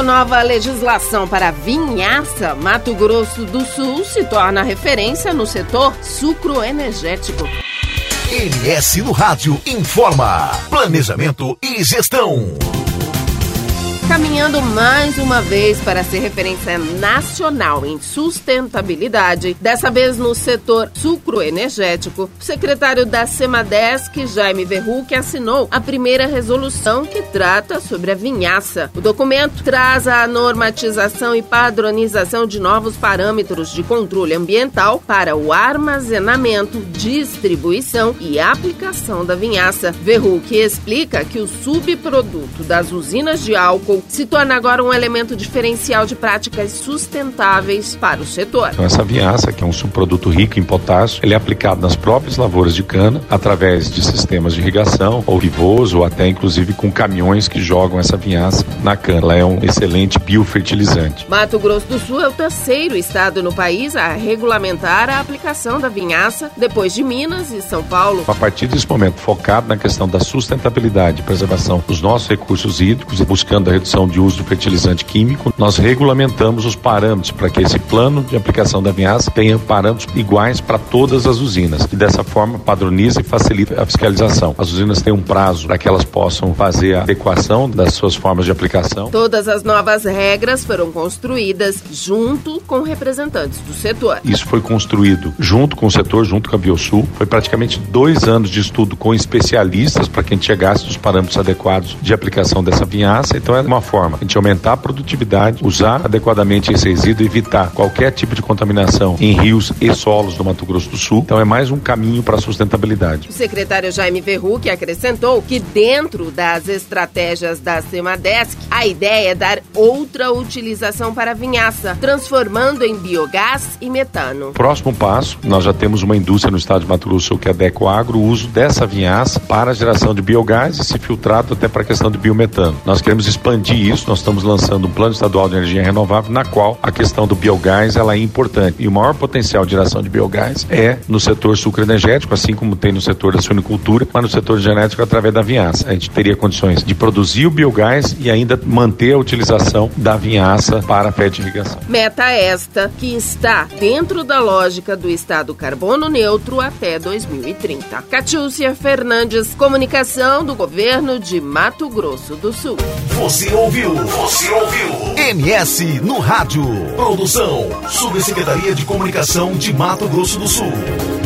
Com nova legislação para vinhaça, Mato Grosso do Sul se torna referência no setor sucroenergético. MS no Rádio informa. Planejamento e gestão. Caminhando mais uma vez para ser referência nacional em sustentabilidade, dessa vez no setor sucroenergético, o secretário da Semadesc, Jaime Verruc, assinou a primeira resolução que trata sobre a vinhaça. O documento traz a normatização e padronização de novos parâmetros de controle ambiental para o armazenamento, distribuição e aplicação da vinhaça. Verruc explica que o subproduto das usinas de álcool se torna agora um elemento diferencial de práticas sustentáveis para o setor. Então essa vinhaça, que é um subproduto rico em potássio, ele é aplicado nas próprias lavouras de cana, através de sistemas de irrigação, ou pivôs, ou até inclusive com caminhões que jogam essa vinhaça na cana. Ela é um excelente biofertilizante. Mato Grosso do Sul é o terceiro estado no país a regulamentar a aplicação da vinhaça, depois de Minas e São Paulo. A partir desse momento, focado na questão da sustentabilidade e preservação dos nossos recursos hídricos e buscando a redução de uso do fertilizante químico, nós regulamentamos os parâmetros para que esse plano de aplicação da vinhaça tenha parâmetros iguais para todas as usinas e dessa forma padroniza e facilita a fiscalização. As usinas têm um prazo para que elas possam fazer a adequação das suas formas de aplicação. Todas as novas regras foram construídas junto com representantes do setor. Isso foi construído junto com o setor, junto com a Biosul. Foi praticamente 2 anos de estudo com especialistas para que a gente chegasse nos parâmetros adequados de aplicação dessa vinhaça. Então é uma forma de a gente aumentar a produtividade, usar adequadamente esse resíduo e evitar qualquer tipo de contaminação em rios e solos do Mato Grosso do Sul. Então é mais um caminho para a sustentabilidade. O secretário Jaime Verruc acrescentou que dentro das estratégias da Semadesc, a ideia é dar outra utilização para a vinhaça, transformando em biogás e metano. Próximo passo, nós já temos uma indústria no estado de Mato Grosso do Sul, que é a Decoagro, o uso dessa vinhaça para a geração de biogás e se filtrado até para a questão de biometano. Nós queremos expandir isso, nós estamos lançando um plano estadual de energia renovável, na qual a questão do biogás ela é importante. E o maior potencial de geração de biogás é no setor sucroenergético, assim como tem no setor da suinicultura, mas no setor genético através da vinhaça. A gente teria condições de produzir o biogás e ainda manter a utilização da vinhaça para a fé de irrigação. Meta esta que está dentro da lógica do estado carbono neutro até 2030. Catiúcia Fernandes, comunicação do governo de Mato Grosso do Sul. Você ouviu MS no Rádio. Produção, Subsecretaria de Comunicação de Mato Grosso do Sul.